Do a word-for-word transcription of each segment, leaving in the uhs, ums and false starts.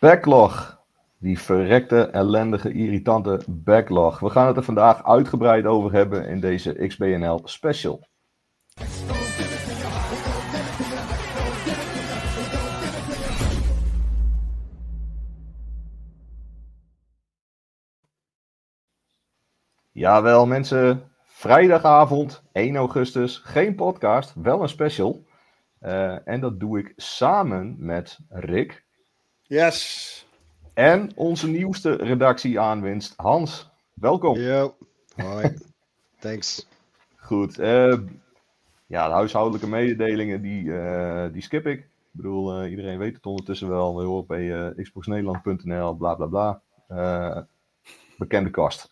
Backlog. Die verrekte, ellendige, irritante backlog. We gaan het er vandaag uitgebreid over hebben in deze X B N L special. Jawel mensen, vrijdagavond één augustus, geen podcast, wel een special. Uh, en dat doe ik samen met Rick. Yes. En onze nieuwste redactie-aanwinst, Hans. Welkom. Yo, hoi. Thanks. Goed. Uh, ja, de huishoudelijke mededelingen, die, uh, die skip ik. Ik bedoel, uh, iedereen weet het ondertussen wel. We horen bij uh, xbox nederland punt n l, bla bla bla. Uh, bekende kast.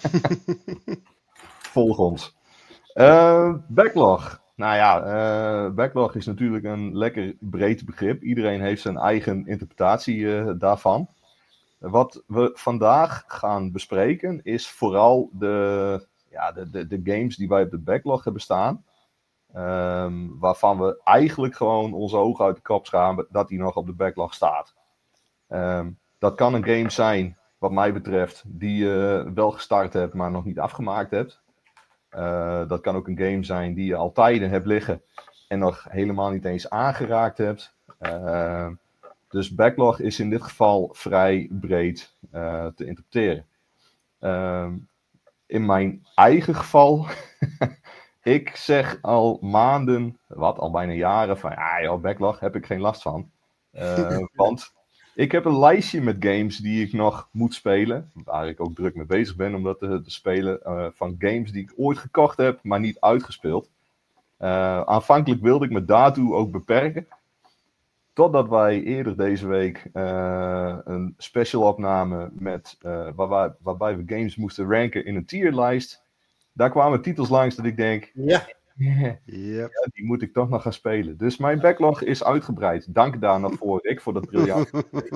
Volg ons. Uh, backlog. Nou ja, uh, backlog is natuurlijk een lekker breed begrip. Iedereen heeft zijn eigen interpretatie uh, daarvan. Wat we vandaag gaan bespreken is vooral de, ja, de, de, de games die wij op de backlog hebben staan. Um, waarvan we eigenlijk gewoon onze ogen uit de kop schamen dat die nog op de backlog staat. Um, dat kan een game zijn, wat mij betreft, die je wel gestart hebt, maar nog niet afgemaakt hebt. Uh, dat kan ook een game zijn die je al tijden hebt liggen en nog helemaal niet eens aangeraakt hebt. Uh, dus backlog is in dit geval vrij breed uh, te interpreteren. Uh, in mijn eigen geval, ik zeg al maanden, wat al bijna jaren, van ja, joh, backlog heb ik geen last van. Uh, want ik heb een lijstje met games die ik nog moet spelen, waar ik ook druk mee bezig ben om dat te, te spelen, uh, van games die ik ooit gekocht heb, maar niet uitgespeeld. Uh, aanvankelijk wilde ik me daartoe ook beperken, totdat wij eerder deze week uh, een special opnamen met, uh, waarbij, waarbij we games moesten ranken in een tierlijst. Daar kwamen titels langs dat ik denk, ja. Yep. Ja, die moet ik toch nog gaan spelen. Dus mijn backlog is uitgebreid. Dank daar nog voor, Rick, voor dat briljant.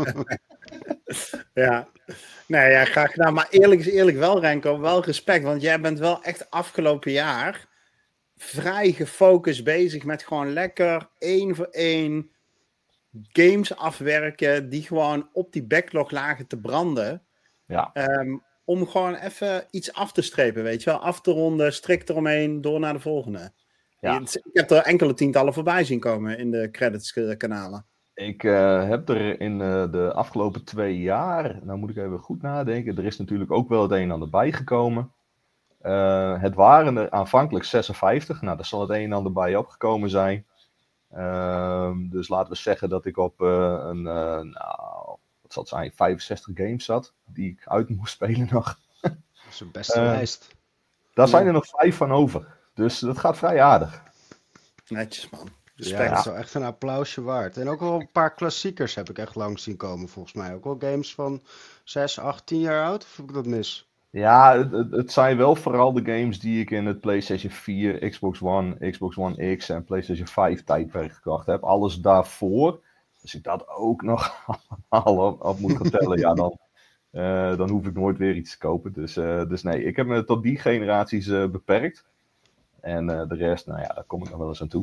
Ja, nee, ja, graag gedaan. Maar eerlijk is eerlijk wel, Renko, wel respect. Want jij bent wel echt afgelopen jaar vrij gefocust bezig met gewoon lekker één voor één games afwerken die gewoon op die backlog lagen te branden. Ja. Um, om gewoon even iets af te strepen, weet je wel. Af te ronden, strikt eromheen, door naar de volgende. Ja. Ik heb er enkele tientallen voorbij zien komen in de credits-kanalen. Ik uh, heb er in uh, de afgelopen twee jaar, nou moet ik even goed nadenken, er is natuurlijk ook wel het een en ander bijgekomen. Uh, het waren er aanvankelijk zesenvijftig, nou daar zal het een en ander bij opgekomen zijn. Uh, dus laten we zeggen dat ik op uh, een, uh, nou, wat zal het zijn, vijfenzestig games zat, die ik uit moest spelen nog. Dat is een beste uh, lijst. Daar zijn er nog vijf van over, dus dat gaat vrij aardig. Netjes, man. Respect. Ja, dat is wel echt een applausje waard. En ook wel een paar klassiekers heb ik echt langs zien komen, volgens mij. Ook wel games van zes, acht, tien jaar oud, of heb ik dat mis? Ja, het, het, het zijn wel vooral de games die ik in het PlayStation vier, Xbox One, Xbox One X en PlayStation vijf tijdperk gekocht heb. Alles daarvoor, als ik dat ook nog allemaal op, op moet gaan tellen, ja, dan, uh, dan hoef ik nooit weer iets te kopen. Dus, uh, dus nee, ik heb me tot die generaties uh, beperkt. En uh, de rest, nou ja, daar kom ik nog wel eens aan toe.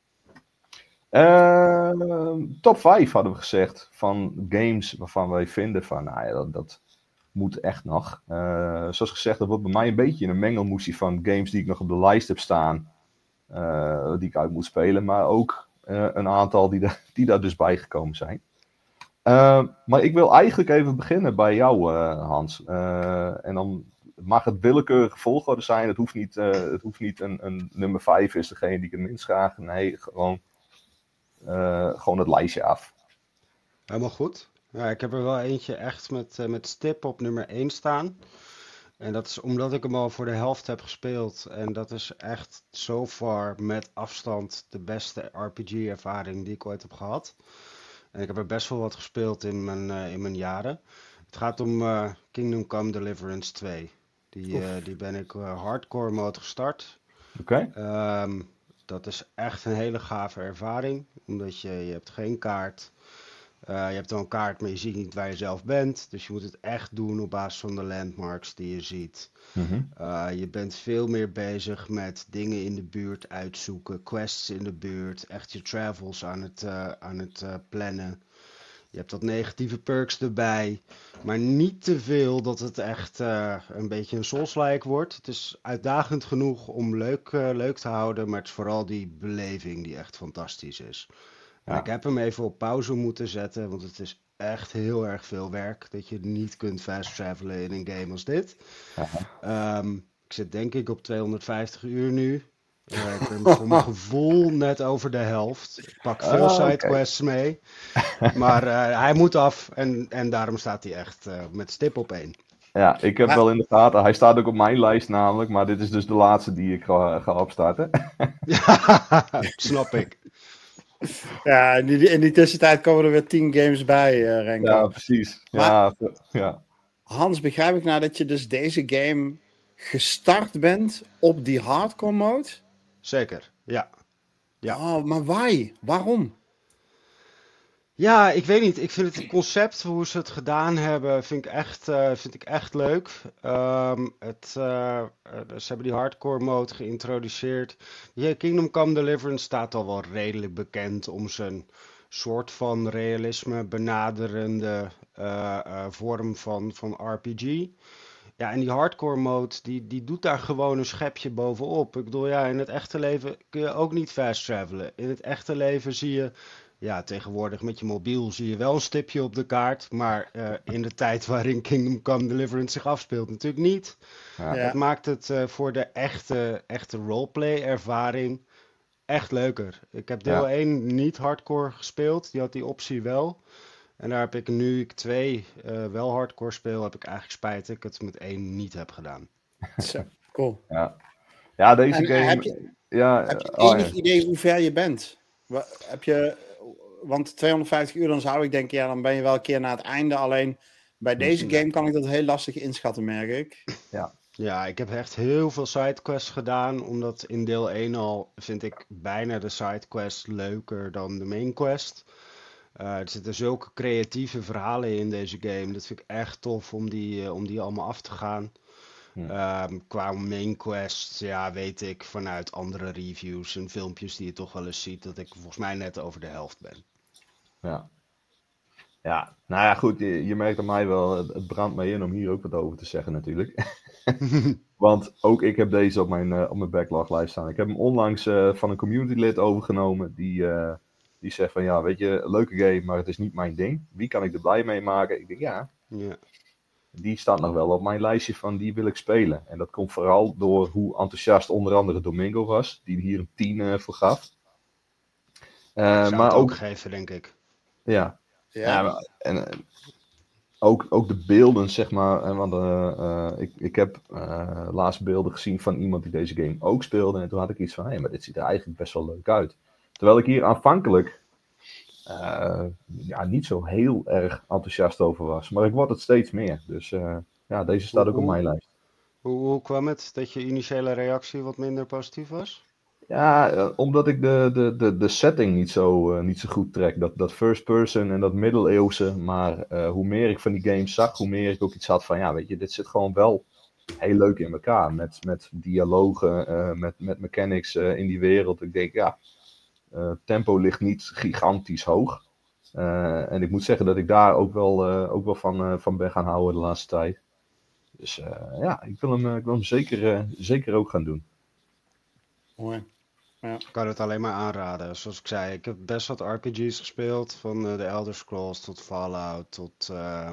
Uh, top vijf hadden we gezegd van games waarvan wij vinden van, nou ja, dat, dat moet echt nog. Uh, zoals gezegd, dat wordt bij mij een beetje een mengelmoesie van games die ik nog op de lijst heb staan, uh, die ik uit moet spelen, maar ook uh, een aantal die, da- die daar dus bijgekomen zijn. Uh, maar ik wil eigenlijk even beginnen bij jou, uh, Hans. Uh, en dan mag het willekeurige volgorde zijn. Het hoeft niet, uh, het hoeft niet een, een nummer vijf is degene die ik het minst graag. Nee, gewoon Uh, gewoon het lijstje af. Helemaal goed. Ja, ik heb er wel eentje echt met, uh, met stip op nummer één staan. En dat is omdat ik hem al voor de helft heb gespeeld. En dat is echt so far met afstand de beste R P G-ervaring die ik ooit heb gehad. En ik heb er best wel wat gespeeld in mijn, uh, in mijn jaren. Het gaat om uh, Kingdom Come Deliverance twee. Die, uh, die ben ik uh, hardcore mode gestart. Oké. Okay. Um, Dat is echt een hele gave ervaring, omdat je, je hebt geen kaart. Uh, je hebt wel een kaart, maar je ziet niet waar je zelf bent. Dus je moet het echt doen op basis van de landmarks die je ziet. Mm-hmm. Uh, je bent veel meer bezig met dingen in de buurt uitzoeken, quests in de buurt, echt je travels aan het, uh, aan het uh, plannen. Je hebt wat negatieve perks erbij. Maar niet te veel dat het echt uh, een beetje een Souls-like wordt. Het is uitdagend genoeg om leuk, uh, leuk te houden. Maar het is vooral die beleving die echt fantastisch is. En Ja. ik heb hem even op pauze moeten zetten. Want het is echt heel erg veel werk. Dat je niet kunt fast travelen in een game als dit. Uh-huh. Um, ik zit denk ik op tweehonderdvijftig uur nu. Uh, ik ben voor mijn gevoel net over de helft. Ik pak veel Ah, sidequests okay. mee. Maar uh, hij moet af en, en daarom staat hij echt uh, met stip op één. Ja, ik heb maar... wel in de gaten. Hij staat ook op mijn lijst namelijk. Maar dit is dus de laatste die ik ga, ga opstarten. Ja, snap ik. Ja, in die, in die tussentijd komen er weer tien games bij, uh, Renko. Ja, precies. Ja, maar, ja. Hans, begrijp ik nou dat je dus deze game gestart bent op die hardcore mode? Zeker, ja. ja. Oh, maar why? Waarom? Ja, ik weet niet. Ik vind het concept, hoe ze het gedaan hebben, vind ik echt, uh, vind ik echt leuk. Um, het, uh, ze hebben die hardcore mode geïntroduceerd. Yeah, Kingdom Come Deliverance staat al wel redelijk bekend om zijn soort van realisme benaderende uh, uh, vorm van, van R P G. Ja, en die hardcore mode, die, die doet daar gewoon een schepje bovenop. Ik bedoel, ja, in het echte leven kun je ook niet fast travelen. In het echte leven zie je, ja, tegenwoordig met je mobiel zie je wel een stipje op de kaart. Maar uh, in de tijd waarin Kingdom Come Deliverance zich afspeelt natuurlijk niet. Ja. Het maakt het uh, voor de echte, echte roleplay ervaring echt leuker. Ik heb deel Ja. één niet hardcore gespeeld, die had die optie wel. En daar heb ik nu ik twee uh, wel hardcore speel, heb ik eigenlijk spijt dat ik het met één niet heb gedaan. Zo, cool. Ja, ja deze en, game... Heb je, ja, heb je oh, enig ja. idee hoe ver je bent? Heb je, want tweehonderdvijftig uur, dan zou ik denken, ja, dan ben je wel een keer naar het einde. Alleen bij deze Nee. game kan ik dat heel lastig inschatten, merk ik. Ja. Ja, ik heb echt heel veel sidequests gedaan, omdat in deel één al vind ik bijna de sidequest leuker dan de main quest. Uh, er zitten zulke creatieve verhalen in deze game. Dat vind ik echt tof om die, uh, om die allemaal af te gaan. Ja. Um, qua main quest, ja, weet ik vanuit andere reviews en filmpjes die je toch wel eens ziet, dat ik volgens mij net over de helft ben. Ja. Ja, nou ja, goed, je, je merkt aan mij wel, het, het brandt mij in om hier ook wat over te zeggen natuurlijk. Want ook ik heb deze op mijn, uh, op mijn backloglijst staan. Ik heb hem onlangs uh, van een community lid overgenomen, die, uh, die zegt van, ja, weet je, leuke game, maar het is niet mijn ding. Wie kan ik er blij mee maken? Ik denk, ja, ja. Die staat nog wel op mijn lijstje van, die wil ik spelen. En dat komt vooral door hoe enthousiast onder andere Domingo was, die hier een tien uh, voor gaf. Uh, ik zou maar het ook, ook geven, denk ik. Ja. Ja, ja maar, en uh, ook, ook de beelden, zeg maar. En want, uh, uh, ik, ik heb uh, laatst beelden gezien van iemand die deze game ook speelde. En toen had ik iets van, hé, hey, maar dit ziet er eigenlijk best wel leuk uit. Terwijl ik hier aanvankelijk uh, ja, niet zo heel erg enthousiast over was. Maar ik word het steeds meer. Dus uh, ja, deze staat hoe, ook op mijn lijst. Hoe, hoe kwam het dat je initiële reactie wat minder positief was? Ja, uh, omdat ik de, de, de, de setting niet zo, uh, niet zo goed trek. Dat, dat first person en dat middeleeuwse. Maar uh, hoe meer ik van die games zag, hoe meer ik ook iets had van... Ja, weet je, dit zit gewoon wel heel leuk in elkaar. Met, met dialogen, uh, met, met mechanics uh, in die wereld. Ik denk, ja, uh, tempo ligt niet gigantisch hoog. Uh, en ik moet zeggen dat ik daar ook wel, uh, ook wel van, uh, van ben gaan houden de laatste tijd. Dus uh, ja, ik wil hem, uh, ik wil hem zeker, uh, zeker ook gaan doen. Mooi. Ja. Ik kan het alleen maar aanraden. Zoals ik zei, ik heb best wat R P G's gespeeld. Van uh, de Elder Scrolls tot Fallout tot... Uh,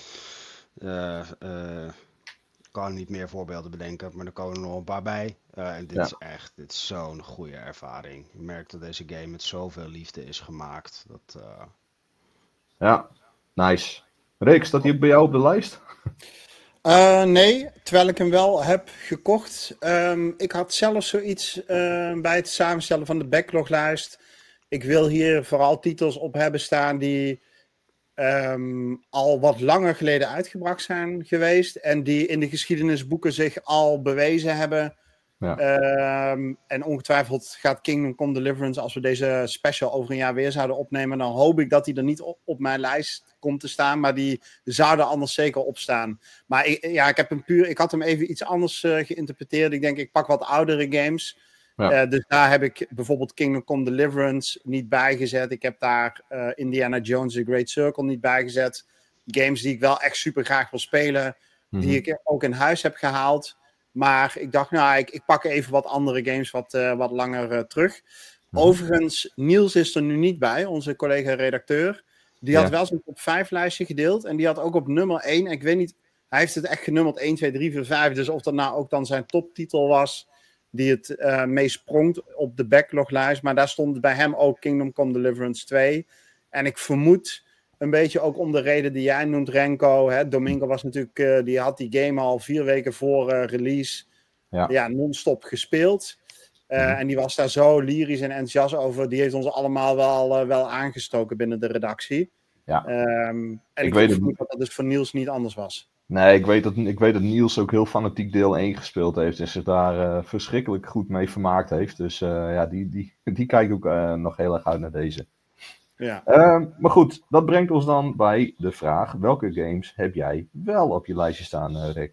uh, uh, ik kan niet meer voorbeelden bedenken, maar er komen er nog een paar bij. Uh, en dit ja. is echt, dit is zo'n goede ervaring. Je merkt dat deze game met zoveel liefde is gemaakt. Dat, uh... Ja, nice. Rick, staat hij ook bij jou op de lijst? Uh, nee, terwijl ik hem wel heb gekocht. Um, ik had zelfs zoiets uh, bij het samenstellen van de backloglijst. Ik wil hier vooral titels op hebben staan die um, al wat langer geleden uitgebracht zijn geweest. En die in de geschiedenisboeken zich al bewezen hebben. Ja. Um, en ongetwijfeld gaat Kingdom Come Deliverance, als we deze special over een jaar weer zouden opnemen, dan hoop ik dat die er niet op, op mijn lijst komt te staan, maar die zouden anders zeker opstaan. Maar ik, ja, ik, heb hem puur, ik had hem even iets anders uh, geïnterpreteerd. Ik denk, ik pak wat oudere games. Ja. Uh, dus daar heb ik bijvoorbeeld Kingdom Come Deliverance niet bijgezet. Ik heb daar uh, Indiana Jones The Great Circle niet bijgezet. Games die ik wel echt super graag wil spelen. Mm-hmm. Die ik ook in huis heb gehaald. Maar ik dacht, nou, ik, ik pak even wat andere games wat, uh, wat langer uh, terug. Mm-hmm. Overigens, Niels is er nu niet bij, onze collega-redacteur. Die had ja. wel zijn top vijf lijstje gedeeld. En die had ook op nummer één. Ik weet niet, hij heeft het echt genummerd één, twee, drie, vier, vijf. Dus of dat nou ook dan zijn toptitel was, die het uh, meest pronkt op de backloglijst. Maar daar stond bij hem ook Kingdom Come Deliverance twee. En ik vermoed een beetje ook om de reden die jij noemt, Renko. Hè? Domingo was natuurlijk, uh, die had die game al vier weken voor uh, release ja. Ja, non-stop gespeeld. Uh, mm-hmm. En die was daar zo lyrisch en enthousiast over. Die heeft ons allemaal wel, uh, wel aangestoken binnen de redactie. Ja. Um, en ik, ik weet vermoed dat dat dus voor Niels niet anders was. Nee, ik weet, dat, ik weet dat Niels ook heel fanatiek deel één gespeeld heeft en zich daar uh, verschrikkelijk goed mee vermaakt heeft. Dus uh, ja, die, die, die kijkt ook uh, nog heel erg uit naar deze. Ja. Uh, maar goed, dat brengt ons dan bij de vraag, welke games heb jij wel op je lijstje staan, uh, Rick?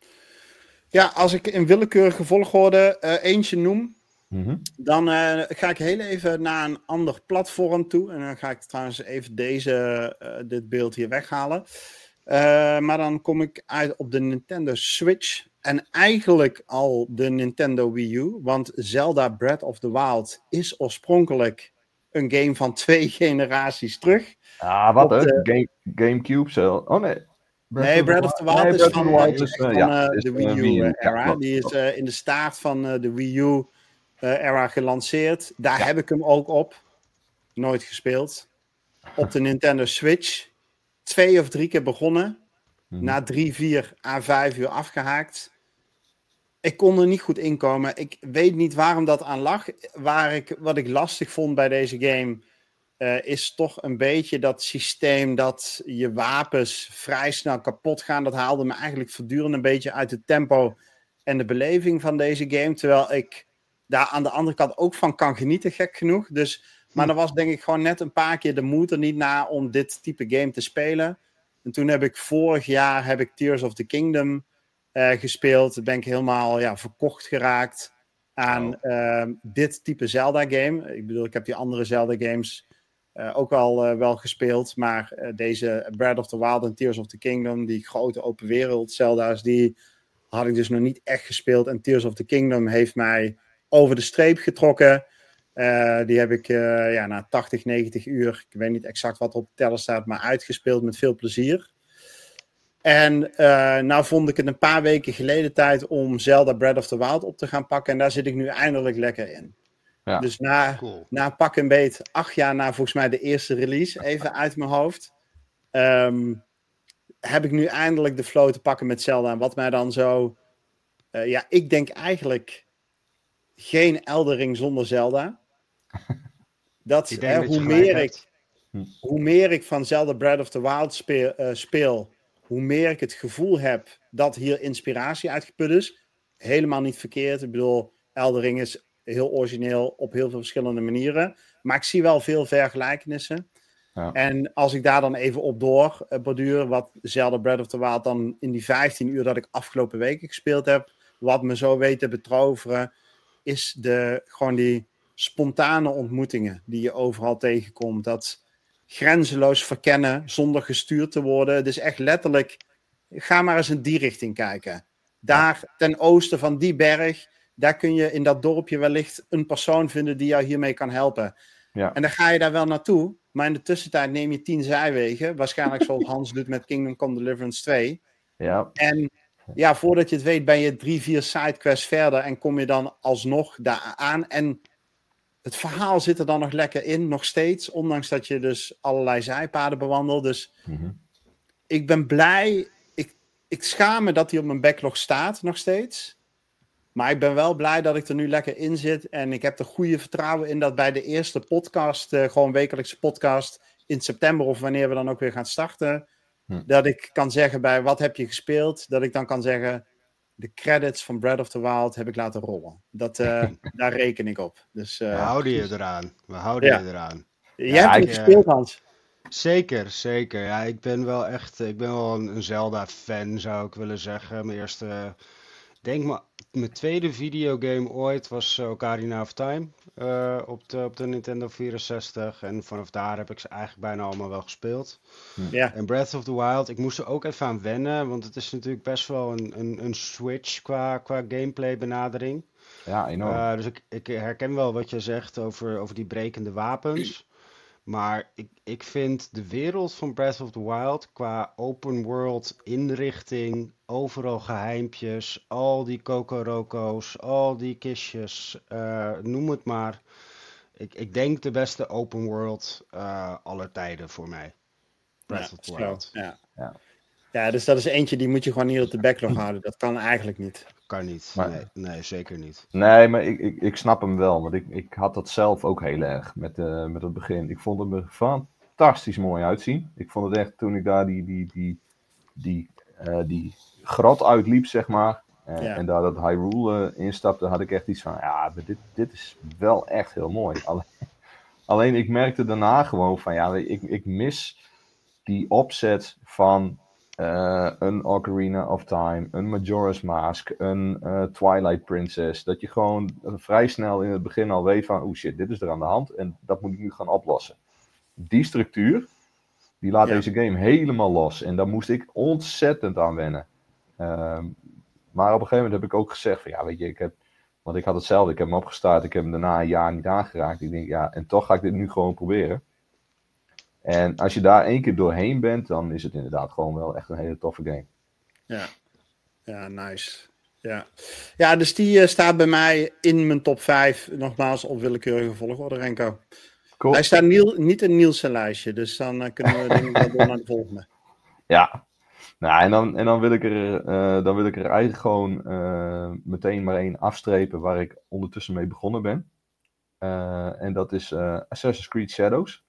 Ja, als ik in willekeurige volgorde uh, eentje noem, mm-hmm. dan uh, ga ik heel even naar een ander platform toe. En dan ga ik trouwens even deze, uh, dit beeld hier weghalen. Uh, maar dan kom ik uit op de Nintendo Switch. En eigenlijk al de Nintendo Wii U. Want Zelda Breath of the Wild is oorspronkelijk een game van twee generaties terug. Ah, wat hè? De... Game, Gamecube zo. Oh nee. Breath nee, Breath of the Wild nee, is van, uh, is, uh, van ja, uh, de Wii U-era. Ja, die is uh, in de staart van uh, de Wii U-era uh, gelanceerd. Daar ja. heb ik hem ook op. Nooit gespeeld. Op de Nintendo Switch. Twee of drie keer begonnen. Hmm. Na drie, vier à vijf uur afgehaakt. Ik kon er niet goed in komen. Ik weet niet waarom dat aan lag. Waar ik, wat ik lastig vond bij deze game... Uh, is toch een beetje dat systeem dat je wapens vrij snel kapot gaan. Dat haalde me eigenlijk voortdurend een beetje uit het tempo en de beleving van deze game. Terwijl ik daar aan de andere kant ook van kan genieten, gek genoeg. Dus, maar er was denk ik gewoon net een paar keer de moed er niet na om dit type game te spelen. En toen heb ik vorig jaar heb ik Tears of the Kingdom uh, gespeeld. Toen ben ik helemaal ja, verkocht geraakt aan uh, dit type Zelda-game. Ik bedoel, ik heb die andere Zelda-games... Uh, ook al uh, wel gespeeld, maar uh, deze Breath of the Wild en Tears of the Kingdom, die grote open wereld Zelda's, die had ik dus nog niet echt gespeeld. En Tears of the Kingdom heeft mij over de streep getrokken. Uh, die heb ik uh, ja, na tachtig, negentig uur, ik weet niet exact wat er op de teller staat, maar uitgespeeld met veel plezier. En uh, nou vond ik het een paar weken geleden tijd om Zelda Breath of the Wild op te gaan pakken. En daar zit ik nu eindelijk lekker in. Ja, dus na, cool. na pak een beet acht jaar na volgens mij de eerste release, even uit mijn hoofd, um, heb ik nu eindelijk de flow te pakken met Zelda. En wat mij dan zo... Uh, ja, ik denk eigenlijk geen Elden Ring zonder Zelda. Dat, ik hè, dat hoe, meer ik, hoe meer ik van Zelda Breath of the Wild speel, uh, speel, hoe meer ik het gevoel heb dat hier inspiratie uitgeput is. Helemaal niet verkeerd. Ik bedoel, Elden Ring is... heel origineel op heel veel verschillende manieren. Maar ik zie wel veel vergelijkenissen. Ja. En als ik daar dan even op door uh, borduur, wat Zelda Breath of the Wild dan in die vijftien uur dat ik afgelopen weken gespeeld heb, wat me zo weet te betroveren, is de, gewoon die spontane ontmoetingen die je overal tegenkomt. Dat grenzeloos verkennen zonder gestuurd te worden. Het is echt letterlijk, ga maar eens in die richting kijken. Daar ten oosten van die berg, daar kun je in dat dorpje wellicht een persoon vinden die jou hiermee kan helpen. Ja. En dan ga je daar wel naartoe, maar in de tussentijd neem je tien zijwegen. Waarschijnlijk zoals Hans doet met Kingdom Come Deliverance twee. Ja. En ja, voordat je het weet ben je drie, vier sidequests verder en kom je dan alsnog daar aan. En het verhaal zit er dan nog lekker in, nog steeds. Ondanks dat je dus allerlei zijpaden bewandelt. Dus mm-hmm. ik ben blij. Ik, ik schaam me dat hij op mijn backlog staat, nog steeds. Maar ik ben wel blij dat ik er nu lekker in zit. En ik heb er goede vertrouwen in dat bij de eerste podcast, uh, gewoon wekelijkse podcast, in september of wanneer we dan ook weer gaan starten, hm. dat ik kan zeggen bij wat heb je gespeeld, dat ik dan kan zeggen, de credits van Breath of the Wild heb ik laten rollen. Dat, uh, daar reken ik op. Dus, uh, we houden je eraan. We houden ja. je eraan. Jij ja, hebt het gespeeld, Hans. Zeker, zeker. Ja, ik ben wel echt, ik ben wel een Zelda-fan, zou ik willen zeggen. Mijn eerste... denk maar, mijn tweede videogame ooit was uh, Ocarina of Time uh, op, de, op de Nintendo vierenzestig. En vanaf daar heb ik ze eigenlijk bijna allemaal wel gespeeld. Ja. En Breath of the Wild, ik moest er ook even aan wennen, want het is natuurlijk best wel een, een, een switch qua, qua gameplay benadering. Ja, enorm. Uh, dus ik, ik herken wel wat je zegt over, over die brekende wapens. Maar ik, ik vind de wereld van Breath of the Wild qua open world inrichting, overal geheimpjes, al die Cocoroco's, al die kistjes, uh, noem het maar. Ik, ik denk de beste open world uh, aller tijden voor mij. Breath ja, of the Wild. Ja. Ja. ja, dus dat is eentje die moet je gewoon niet op de backlog houden. Dat kan eigenlijk niet. Kan niet, Maar- nee, nee, zeker niet. Nee, maar ik, ik, ik snap hem wel. Want ik, ik had dat zelf ook heel erg met, uh, met het begin. Ik vond hem er fantastisch mooi uitzien. Ik vond het echt, toen ik daar die, die, die, die, uh, die grot uitliep, zeg maar. Uh, Ja. En daar dat Hyrule uh, instapte, had ik echt iets van... Ja, dit, dit is wel echt heel mooi. Alleen, alleen ik merkte daarna gewoon van... Ja, ik, ik mis die opzet van... Uh, een Ocarina of Time, een Majora's Mask, een uh, Twilight Princess. Dat je gewoon uh, vrij snel in het begin al weet van... Oh shit, dit is er aan de hand en dat moet ik nu gaan oplossen. Die structuur, die laat Ja. deze game helemaal los. En daar moest ik ontzettend aan wennen. Um, maar op een gegeven moment heb ik ook gezegd van... Ja, weet je, ik heb... Want ik had hetzelfde, ik heb hem opgestart, ik heb hem daarna een jaar niet aangeraakt. Ik denk, ja, en toch ga ik dit nu gewoon proberen. En als je daar één keer doorheen bent, dan is het inderdaad gewoon wel echt een hele toffe game. Ja, ja nice. Ja, ja dus die uh, staat bij mij in mijn top vijf. Nogmaals op willekeurige volgorde, Renko. Cool. Hij staat Niel, niet in Niels' lijstje, dus dan uh, kunnen we denk ik wel door naar de volgende. Ja, nou, en, dan, en dan, wil ik er, uh, dan wil ik er eigenlijk gewoon uh, meteen maar één afstrepen waar ik ondertussen mee begonnen ben. Uh, en dat is uh, Assassin's Creed Shadows.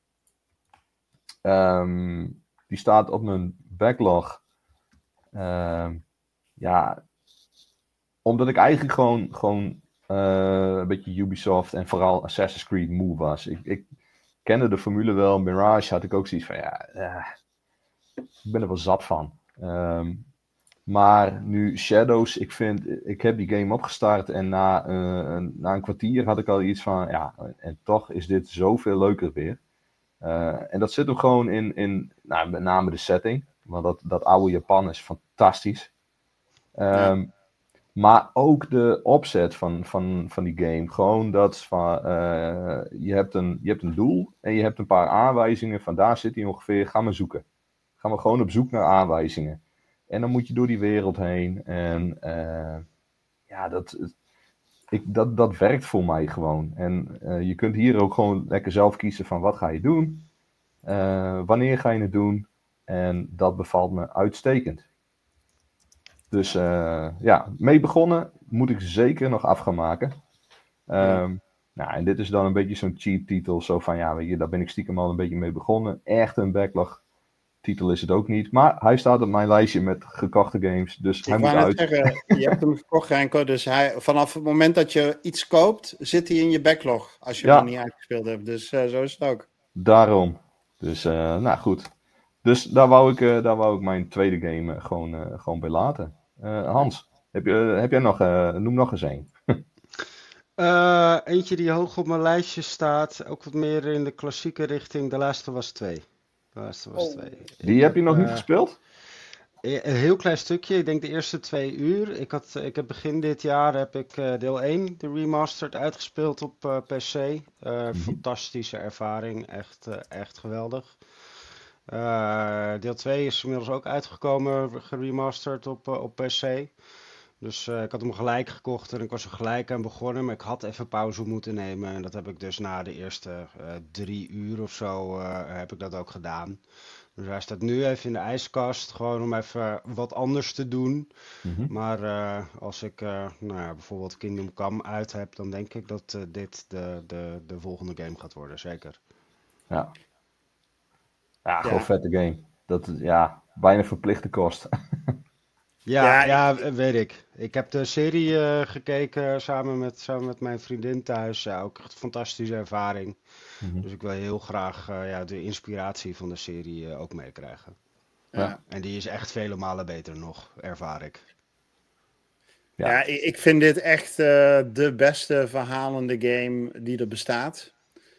Um, die staat op mijn backlog. Uh, ja, omdat ik eigenlijk gewoon, gewoon uh, een beetje Ubisoft en vooral Assassin's Creed moe was. Ik, ik kende de formule wel. Mirage had ik ook zoiets van, ja, uh, ik ben er wel zat van. Um, maar nu Shadows, ik vind, ik heb die game opgestart en na, uh, een, na een kwartier had ik al iets van, ja, en toch is dit zoveel leuker weer. Uh, en dat zit hem gewoon in, in nou, met name de setting. Want dat, dat oude Japan is fantastisch. Um, ja. Maar ook de opzet van, van, van die game. Gewoon dat van, uh, je, hebt een, je hebt een doel en je hebt een paar aanwijzingen. Van daar zit hij ongeveer, ga maar zoeken. Ga maar gewoon op zoek naar aanwijzingen. En dan moet je door die wereld heen. En uh, ja, dat... Ik, dat, dat werkt voor mij gewoon. En uh, je kunt hier ook gewoon lekker zelf kiezen van wat ga je doen. Uh, wanneer ga je het doen. En dat bevalt me uitstekend. Dus uh, ja, mee begonnen. Moet ik zeker nog af gaan maken. Um, ja. Nou, en dit is dan een beetje zo'n cheat titel. Zo van ja, weet je, daar ben ik stiekem al een beetje mee begonnen. Echt een backlog titel is het ook niet. Maar hij staat op mijn lijstje met gekochte games. Dus ik hij moet uit. Zeggen, je hebt hem gekocht, Renko. Dus hij, vanaf het moment dat je iets koopt, zit hij in je backlog. Als je ja. hem niet uitgespeeld hebt. Dus uh, zo is het ook. Daarom. Dus, uh, nou goed. Dus daar wou ik, uh, daar wou ik mijn tweede game uh, gewoon, uh, gewoon bij laten. Uh, Hans, heb, je, uh, heb jij nog, uh, noem nog eens één. uh, eentje die hoog op mijn lijstje staat. Ook wat meer in de klassieke richting. The Last of Us twee. The Last of Us twee. Oh. Die heb, heb je nog uh, niet gespeeld? Een heel klein stukje, ik denk de eerste twee uur. Ik, had, ik heb begin dit jaar heb ik uh, deel één, de remastered, uitgespeeld op uh, P C. Uh, mm-hmm. Fantastische ervaring, echt, uh, echt geweldig. Uh, deel twee is inmiddels ook uitgekomen, geremasterd op, uh, op P C. Dus uh, ik had hem gelijk gekocht en ik was er gelijk aan begonnen. Maar ik had even pauze moeten nemen. En dat heb ik dus na de eerste uh, drie uur of zo uh, heb ik dat ook gedaan. Dus hij staat nu even in de ijskast, gewoon om even wat anders te doen. Mm-hmm. Maar uh, als ik uh, nou ja, bijvoorbeeld Kingdom Come uit heb, dan denk ik dat uh, dit de, de, de volgende game gaat worden, zeker. Ja, ja gewoon ja. vette game. Dat is ja, bijna verplichte kost. ja, ja, ja, weet ik. Ik heb de serie uh, gekeken samen met, samen met mijn vriendin thuis. Ja, ook echt een fantastische ervaring. Mm-hmm. Dus ik wil heel graag uh, ja, de inspiratie van de serie uh, ook meekrijgen. Ja. En die is echt vele malen beter nog, ervaar ik. Ja, ja ik, ik vind dit echt uh, de beste verhalende game die er bestaat.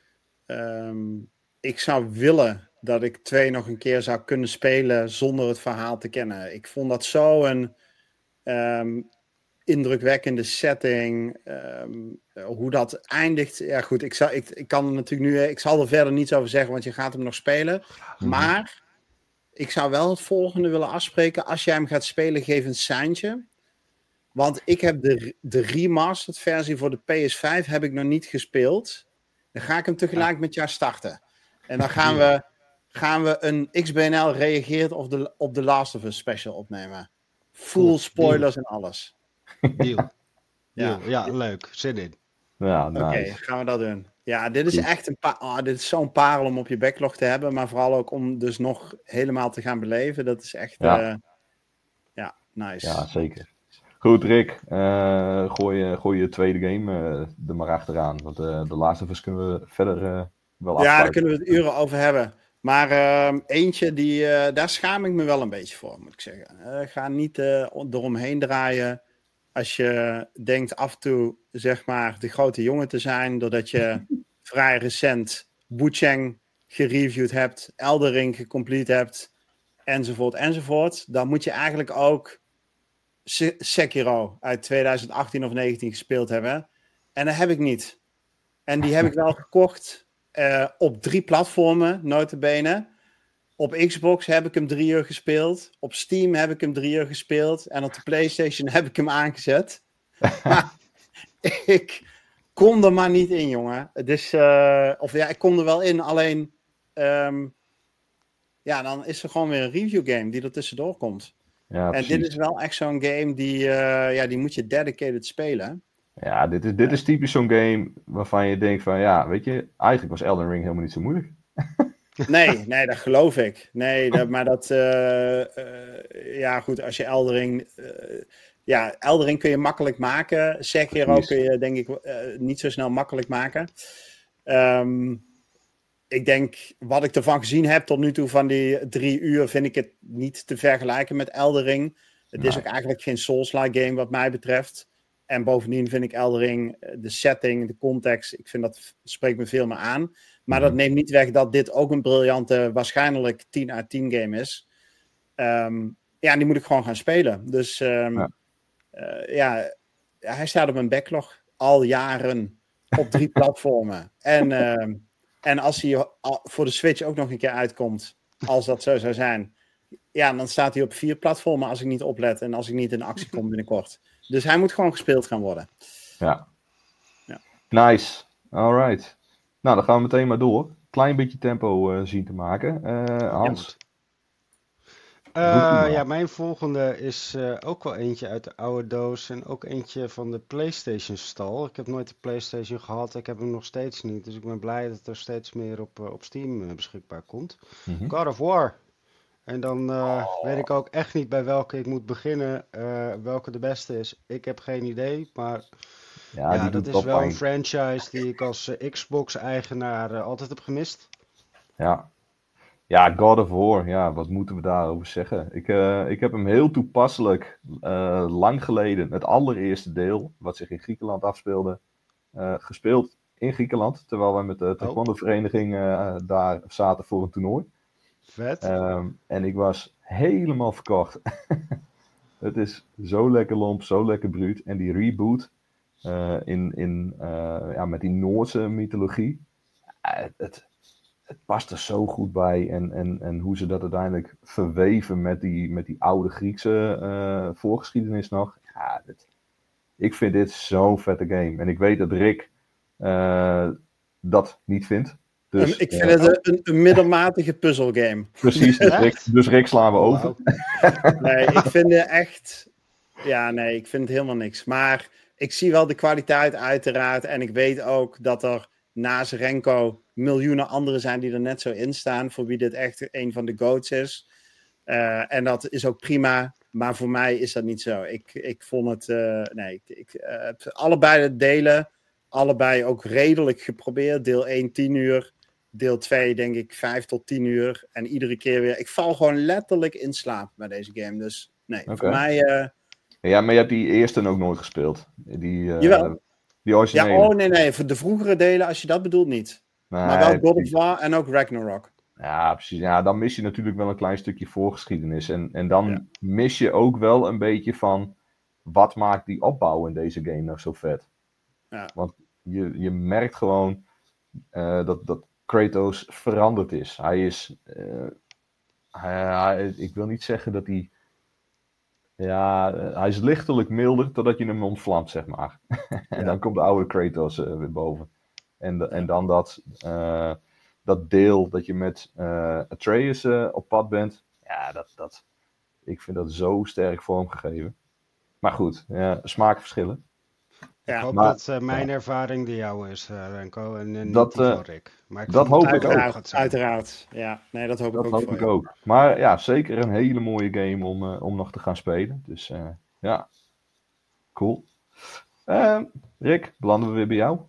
Um, ik zou willen dat ik twee nog een keer zou kunnen spelen zonder het verhaal te kennen. Ik vond dat zo een um, indrukwekkende setting. Um, hoe dat eindigt. Ja goed, ik, zal, ik, ik kan er natuurlijk nu... Ik zal er verder niets over zeggen, want je gaat hem nog spelen. Mm-hmm. Maar ik zou wel het volgende willen afspreken. Als jij hem gaat spelen, geef een seintje. Want ik heb de, de remastered versie voor de P S vijf heb ik nog niet gespeeld. Dan ga ik hem tegelijk met jou starten. En dan gaan we, gaan we een X B N L reageert op de, op de Last of Us special opnemen. Full spoilers en alles. Deal. Ja. ja, leuk. Zin in. Ja, nice. Oké, okay, gaan we dat doen. Ja, dit is echt een pa- oh, dit is zo'n parel om op je backlog te hebben. Maar vooral ook om dus nog helemaal te gaan beleven. Dat is echt... Ja, uh, ja nice. Ja, zeker. Goed, Rick. Uh, gooi, gooi je tweede game uh, er maar achteraan. Want uh, de Last of Us kunnen we verder uh, wel afsluiten. Ja, daar kunnen we het uren over hebben. Maar uh, eentje, die, uh, daar schaam ik me wel een beetje voor, moet ik zeggen. Uh, ga niet uh, eromheen draaien als je denkt af en toe, zeg maar, de grote jongen te zijn, doordat je vrij recent Wucheng gereviewd hebt, Elden Ring gecomplete hebt, enzovoort, enzovoort. Dan moet je eigenlijk ook Sekiro uit twintig achttien of negentien gespeeld hebben. En dat heb ik niet. En die heb ik wel gekocht uh, op drie platformen, nota bene. Op Xbox heb ik hem drie uur gespeeld. Op Steam heb ik hem drie uur gespeeld. En op de PlayStation heb ik hem aangezet. Maar ik kom er maar niet in, jongen. Het is, uh, of ja, ik kom er wel in. Alleen, um, ja, dan is er gewoon weer een review game die er tussendoor komt. Ja, en precies. dit is wel echt zo'n game die, uh, ja, die moet je dedicated spelen. Ja, dit is, dit is typisch zo'n game waarvan je denkt van, ja, weet je, eigenlijk was Elden Ring helemaal niet zo moeilijk. Nee, nee, dat geloof ik. Nee, dat, maar dat, uh, uh, ja goed, als je Elden Ring, uh, ja, Elden Ring kun je makkelijk maken. Sekiro kun je denk ik uh, niet zo snel makkelijk maken. Um, ik denk, wat ik ervan gezien heb tot nu toe van die drie uur, vind ik het niet te vergelijken met Elden Ring. Het nee. is ook eigenlijk geen Souls-like game wat mij betreft. En bovendien vind ik Elden Ring, de setting, de context, ik vind dat spreekt me veel meer aan. Maar mm-hmm. dat neemt niet weg dat dit ook een briljante, waarschijnlijk tien uit tien game is. Um, ja, en die moet ik gewoon gaan spelen. Dus um, ja. Uh, ja, hij staat op mijn backlog al jaren op drie platformen. En, uh, en als hij voor de Switch ook nog een keer uitkomt, als dat zo zou zijn, ja, dan staat hij op vier platformen als ik niet oplet en als ik niet in actie kom binnenkort. Dus hij moet gewoon gespeeld gaan worden. Ja. ja. Nice. Alright. Nou, dan gaan we meteen maar door. Klein beetje tempo uh, zien te maken. Uh, Hans. Ja, uh, ja, mijn volgende is uh, ook wel eentje uit de oude doos. En ook eentje van de PlayStation stal. Ik heb nooit de PlayStation gehad. Ik heb hem nog steeds niet. Dus ik ben blij dat er steeds meer op, uh, op Steam uh, beschikbaar komt. Mm-hmm. God of War. En dan uh, oh. weet ik ook echt niet bij welke ik moet beginnen, uh, welke de beste is. Ik heb geen idee, maar ja, ja dat is wel een franchise die ik als uh, Xbox-eigenaar uh, altijd heb gemist. Ja. ja, God of War, ja, wat moeten we daarover zeggen? Ik, uh, ik heb hem heel toepasselijk uh, lang geleden, het allereerste deel, wat zich in Griekenland afspeelde, uh, gespeeld in Griekenland, terwijl wij met de taekwondo-vereniging uh, daar zaten voor een toernooi. Vet. Um, en ik was helemaal verkocht. Het is zo lekker lomp, zo lekker bruut. En die reboot uh, in, in, uh, ja, met die Noordse mythologie. Uh, het, het, het past er zo goed bij. En, en, en hoe ze dat uiteindelijk verweven met die, met die oude Griekse uh, voorgeschiedenis nog. Ja, dit, ik vind dit zo'n vette game. En ik weet dat Rick uh, dat niet vindt. Dus, ik vind uh, het een, een middelmatige puzzelgame. Precies, dus Rick, dus Rick slaan we over. Wow. Nee, ik vind het echt... Ja, nee, ik vind het helemaal niks. Maar ik zie wel de kwaliteit uiteraard. En ik weet ook dat er naast Renko miljoenen anderen zijn die er net zo in staan. Voor wie dit echt een van de goats is. Uh, en dat is ook prima. Maar voor mij is dat niet zo. Ik, ik vond het... Uh, nee, ik, ik, uh, allebei de delen. Allebei ook redelijk geprobeerd. Deel één, tien uur. Deel twee, denk ik, vijf tot tien uur. En iedere keer weer... Ik val gewoon letterlijk in slaap bij deze game. Dus nee, okay. voor mij uh, Ja, maar je hebt die eerste ook nooit gespeeld. Die, uh, Jawel. Die originele. Ja, oh nee, nee. Voor de vroegere delen, als je dat bedoelt, niet. Nee, maar wel God of precies. War en ook Ragnarok. Ja, precies. Ja, dan mis je natuurlijk wel een klein stukje voorgeschiedenis. En, en dan Ja. mis je ook wel een beetje van... Wat maakt die opbouw in deze game nou zo vet? Ja. Want je, je merkt gewoon uh, dat, dat Kratos veranderd is. Hij is... Uh, hij, hij, ik wil niet zeggen dat hij... Ja, uh, hij is lichtelijk milder totdat je hem ontvlamt, zeg maar. en Ja. dan komt de oude Kratos uh, weer boven. En, de, en dan dat... Uh, dat deel dat je met uh, Atreus uh, op pad bent, ja, dat, dat, ik vind dat zo sterk vormgegeven. Maar goed, ja, smaakverschillen. Ja. Ik hoop maar, dat uh, mijn ja. ervaring de jouwe is, uh, Renko, en, en dat, niet die van Rick. Maar ik dat hoop ik ook. Uiteraard, ja. Nee, dat hoop dat ik ook hoop voor ik je. ook. Maar ja, zeker een hele mooie game om, uh, om nog te gaan spelen. Dus uh, ja, cool. Uh, Rick, belanden we weer bij jou?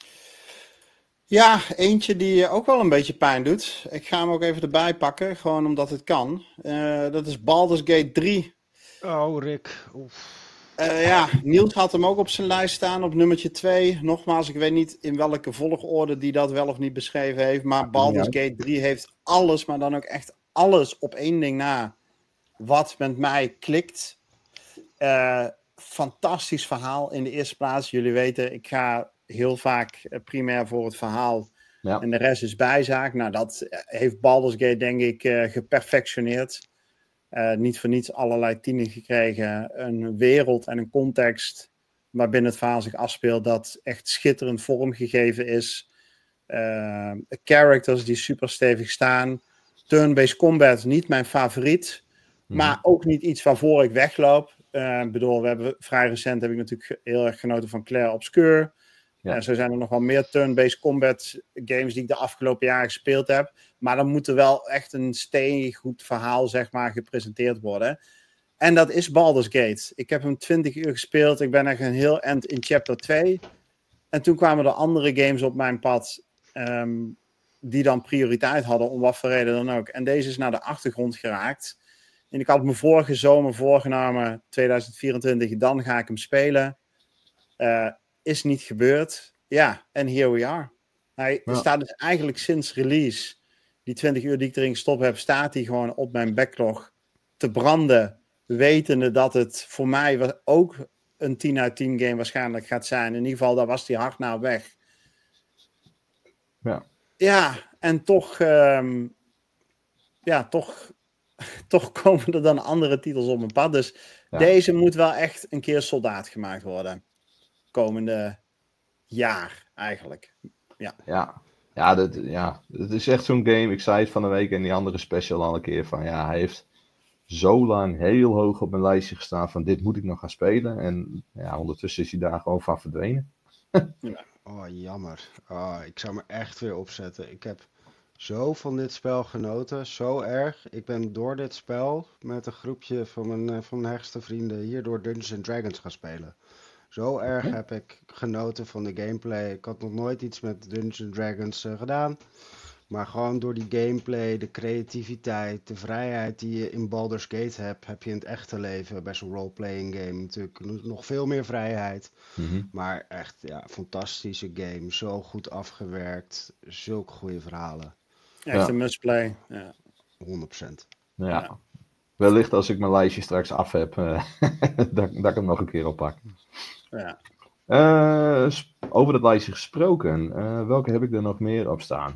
Ja, eentje die ook wel een beetje pijn doet. Ik ga hem ook even erbij pakken, gewoon omdat het kan. Uh, dat is Baldur's Gate drie. Oh, Rick. Uh, ja, Niels had hem ook op zijn lijst staan op nummertje twee. Nogmaals, ik weet niet in welke volgorde die dat wel of niet beschreven heeft. Maar Baldur's Gate drie heeft alles, maar dan ook echt alles op één ding na. Wat met mij klikt. Uh, fantastisch verhaal in de eerste plaats. Jullie weten, ik ga... heel vaak uh, primair voor het verhaal. Ja. En de rest is bijzaak. Nou, dat heeft Baldur's Gate, denk ik, uh, geperfectioneerd. Uh, niet voor niets allerlei tienen gekregen. Een wereld en een context waarbinnen het verhaal zich afspeelt dat echt schitterend vormgegeven is. Uh, characters die super stevig staan. Turn-based combat, niet mijn favoriet. Mm-hmm. Maar ook niet iets waarvoor ik wegloop. Uh, ik bedoel, we hebben vrij recent heb ik natuurlijk heel erg genoten van Claire Obscure. Ja. En zo zijn er nog wel meer turn-based combat games die ik de afgelopen jaren gespeeld heb. Maar dan moet er wel echt een steengoed verhaal, zeg maar, gepresenteerd worden. En dat is Baldur's Gate. Ik heb hem twintig uur gespeeld. Ik ben echt een heel eind in chapter twee. En toen kwamen er andere games op mijn pad um, die dan prioriteit hadden, om wat voor reden dan ook. En deze is naar de achtergrond geraakt. En ik had me vorige zomer voorgenomen, tweeduizend vierentwintig, dan ga ik hem spelen. Uh, Is niet gebeurd. Ja, en here we are. Hij ja. staat dus eigenlijk sinds release, die twintig uur die ik erin gestopt heb, staat hij gewoon op mijn backlog te branden, wetende dat het voor mij ook een tien uit tien game waarschijnlijk gaat zijn. In ieder geval, daar was hij hard naar weg. Ja. Ja, en toch, um, ja, toch, toch komen er dan andere titels op mijn pad. Dus ja. Deze moet wel echt een keer soldaat gemaakt worden. Komende jaar, eigenlijk. Ja, ja. Ja, dat, ja, het is echt zo'n game. Ik zei het van de week in die andere special al een keer van, ja, hij heeft zo lang heel hoog op mijn lijstje gestaan van dit moet ik nog gaan spelen. En ja, ondertussen is hij daar gewoon van verdwenen. Ja. Oh, jammer. Oh, ik zou me echt weer opzetten. Ik heb zo van dit spel genoten, zo erg. Ik ben door dit spel met een groepje van mijn, van mijn hechtste vrienden hier door Dungeons and Dragons gaan spelen. Zo erg heb ik genoten van de gameplay. Ik had nog nooit iets met Dungeons and Dragons uh, gedaan. Maar gewoon door die gameplay, de creativiteit, de vrijheid die je in Baldur's Gate hebt, heb je in het echte leven bij zo'n roleplaying game natuurlijk nog veel meer vrijheid. Mm-hmm. Maar echt, ja, fantastische game. Zo goed afgewerkt. Zulke goede verhalen. Echt ja. een must-play. Ja. honderd procent. Ja. ja. Wellicht als ik mijn lijstje straks af heb, uh, dat, dat ik hem nog een keer oppak. Ja. Uh, over dat lijstje gesproken, uh, welke heb ik er nog meer op staan?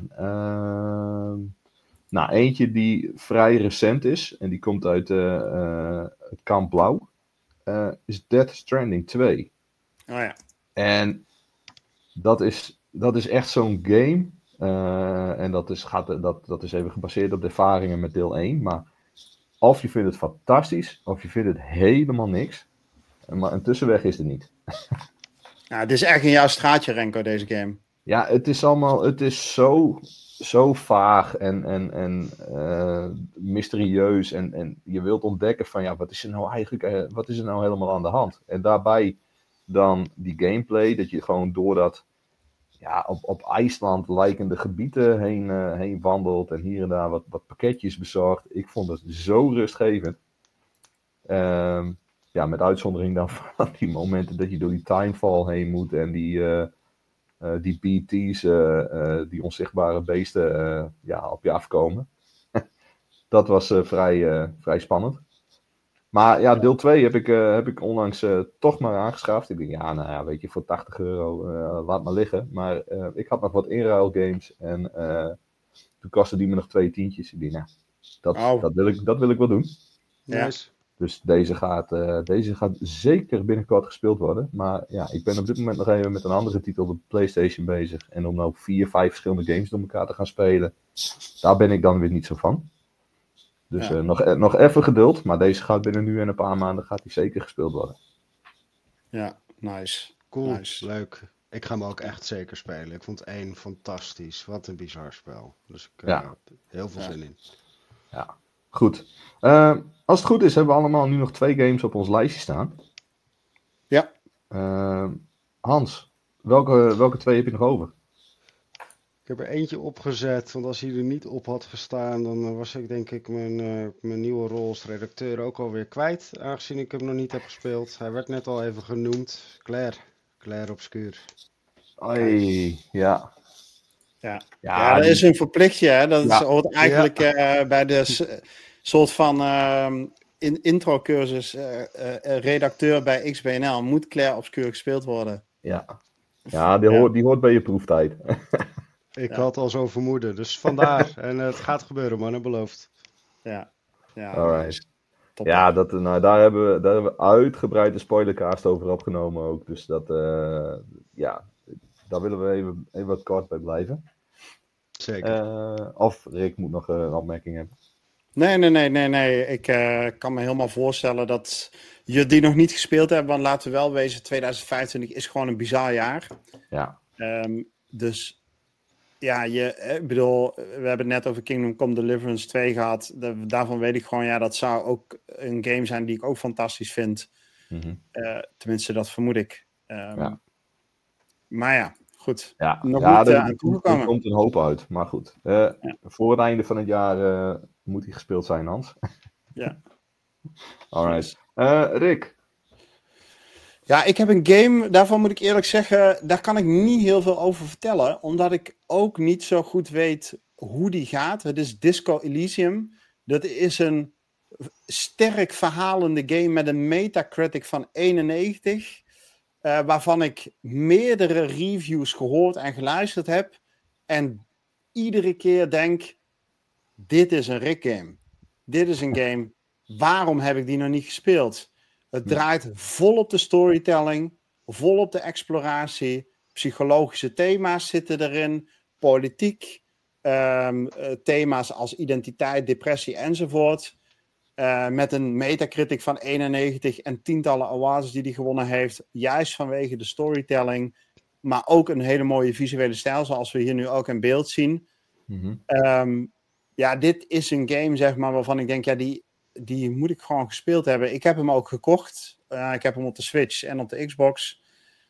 Uh, nou, eentje die vrij recent is, en die komt uit uh, uh, het kamp Blauw, uh, is Death Stranding twee. Oh ja. En dat is, dat is echt zo'n game, uh, en dat is, gaat, dat, dat is even gebaseerd op de ervaringen met deel één, maar of je vindt het fantastisch, of je vindt het helemaal niks. Maar een tussenweg is er niet. Ja, het is echt in jouw straatje, Renko, deze game. Ja, het is allemaal, het is zo, zo vaag en, en, en uh, mysterieus. En, en je wilt ontdekken van, ja, wat is er nou eigenlijk, uh, wat is er nou helemaal aan de hand? En daarbij dan die gameplay, dat je gewoon door dat, ja, op, op IJsland lijkende gebieden heen, uh, heen wandelt. En hier en daar wat, wat pakketjes bezorgt. Ik vond het zo rustgevend. Um, ja, met uitzondering dan van die momenten dat je door die timefall heen moet en die, uh, uh, die B T's, uh, uh, die onzichtbare beesten, uh, ja, op je afkomen. Dat was uh, vrij, uh, vrij spannend. Maar ja, deel twee heb ik, uh, heb ik onlangs uh, toch maar aangeschaft. Ik denk, ja, nou ja, weet je, voor tachtig euro, uh, laat maar liggen. Maar uh, ik had nog wat inruilgames en uh, toen kostte die me nog twee tientjes. Ik denk, nou, dat, oh. dat, wil ik, dat wil ik wel doen. Nice. Dus deze gaat, uh, deze gaat zeker binnenkort gespeeld worden. Maar ja, ik ben op dit moment nog even met een andere titel op de PlayStation bezig. En om nou vier, vijf verschillende games door elkaar te gaan spelen, daar ben ik dan weer niet zo van. Dus ja. uh, nog, nog even geduld, maar deze gaat binnen nu en een paar maanden gaat die zeker gespeeld worden. Ja, nice. Cool, nice. Leuk. Ik ga hem ook echt zeker spelen. Ik vond één fantastisch. Wat een bizar spel. Dus ik uh, ja. heb heel veel ja. zin in. Ja, goed. Uh, als het goed is, hebben we allemaal nu nog twee games op ons lijstje staan. Ja. Uh, Hans, welke, welke twee heb je nog over? Ik heb er eentje opgezet, want als hij er niet op had gestaan, dan was ik denk ik mijn, uh, mijn nieuwe rol als redacteur ook alweer kwijt, aangezien ik hem nog niet heb gespeeld. Hij werd net al even genoemd. Claire. Claire Obscur. Oei, ja. Ja, ja, ja dat die... is een verplichtje. Hè? Dat ja. hoort eigenlijk ja. uh, bij de s- soort van uh, in, intro-cursus uh, uh, redacteur bij X B N L. Moet Claire Obscur gespeeld worden? Ja, ja, die, ja. Hoort, die hoort bij je proeftijd. Ik ja. had al zo vermoeden, dus vandaar. En uh, het gaat gebeuren, man, beloofd. Ja, ja. Alright. Ja, dat, nou, daar, hebben we, daar hebben we uitgebreid de spoilercast over opgenomen ook. Dus dat, uh, ja, daar willen we even, even wat kort bij blijven. Zeker. Uh, of Rick moet nog uh, een opmerking hebben. Nee, nee, nee, nee, nee. Ik uh, kan me helemaal voorstellen dat je die nog niet gespeeld hebt. Want laten we wel wezen, tweeduizend vijfentwintig is gewoon een bizar jaar. Ja. Um, dus... Ja, je, ik bedoel, we hebben het net over Kingdom Come Deliverance twee gehad. De, daarvan weet ik gewoon, ja, dat zou ook een game zijn die ik ook fantastisch vind. Mm-hmm. Uh, tenminste, dat vermoed ik. Um, ja. Maar ja, goed. Ja, nog ja, niet uh, er, aan toegekomen. Er komt een hoop uit, maar goed. Uh, ja. Voor het einde van het jaar uh, moet hij gespeeld zijn, Hans. Ja. Alright. Uh, Rick. Ja, ik heb een game, daarvan moet ik eerlijk zeggen, daar kan ik niet heel veel over vertellen, omdat ik ook niet zo goed weet hoe die gaat. Het is Disco Elysium. Dat is een sterk verhalende game met een Metacritic van eenennegentig, uh, waarvan ik meerdere reviews gehoord en geluisterd heb en iedere keer denk, dit is een Rick game. Dit is een game, waarom heb ik die nog niet gespeeld? Het draait vol op de storytelling, vol op de exploratie, psychologische thema's zitten erin, politiek, um, uh, thema's als identiteit, depressie enzovoort. Uh, met een Metacritic van eenennegentig en tientallen awards die hij gewonnen heeft, juist vanwege de storytelling, maar ook een hele mooie visuele stijl, zoals we hier nu ook in beeld zien. Mm-hmm. Um, ja, dit is een game, zeg maar, waarvan ik denk, ja, die... Die moet ik gewoon gespeeld hebben. Ik heb hem ook gekocht. Uh, ik heb hem op de Switch en op de Xbox.